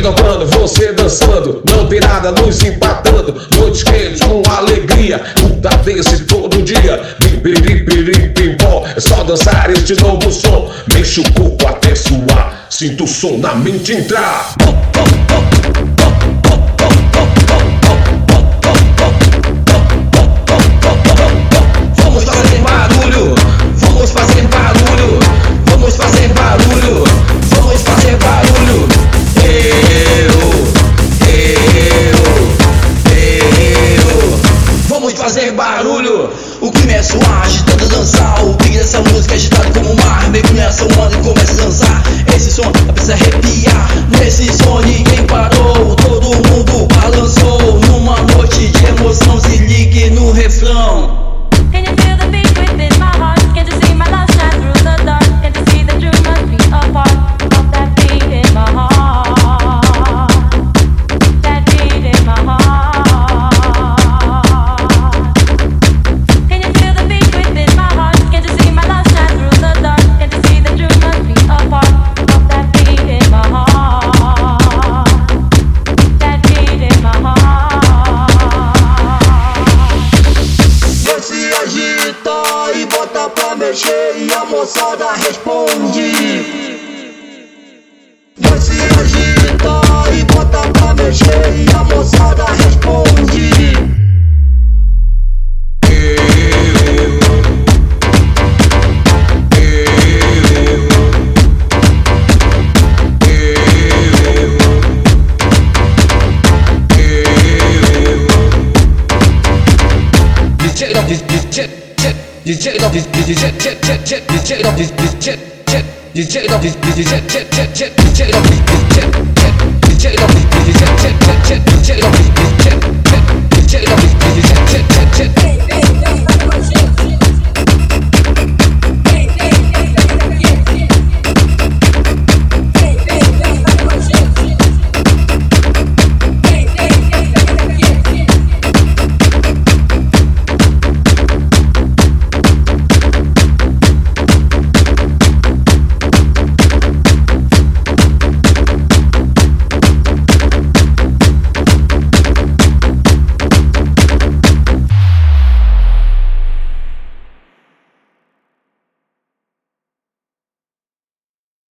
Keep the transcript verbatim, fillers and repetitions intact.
D J tocando, você dançando, não tem nada nos empatando. Noites quentes com alegria, puta desse todo dia. Bim, bim, bim, bim, bim, bom. É só dançar este novo som. Mexe o corpo até suar, sinto o som na mente entrar. Vamos fazer barulho, vamos fazer barulho, vamos fazer barulho, vamos fazer barulho. Eu, eu, eu. Vamos fazer barulho. O clima é suar, agitando dançar. O pique dessa música é agitado como o mar. Meio nessa onda e começa a dançar. Esse som precisa arrepiar. Nesse som ninguém parou, todo mundo balançou. Numa noite de emoção, se ligue no refrão. Can you feel the beat within my heart? Can't you see my love shine through the dark? Can't you see that you must be a part of that beat in my heart? That beat in my heart. Can you feel the beat within my heart? Can't you see my love shine through the dark? Can't you see that you must be a part of that beat in my heart? That beat in my heart. Se agita e bota pra mexer e a moçada responde. Vai se agita e bota pra mexer e a moçada responde. D J não diz, D J, D J, D J não diz, D J, D J não diz, D J, D J não diz, D J, D J não diz, D J, D J não diz, D J, D J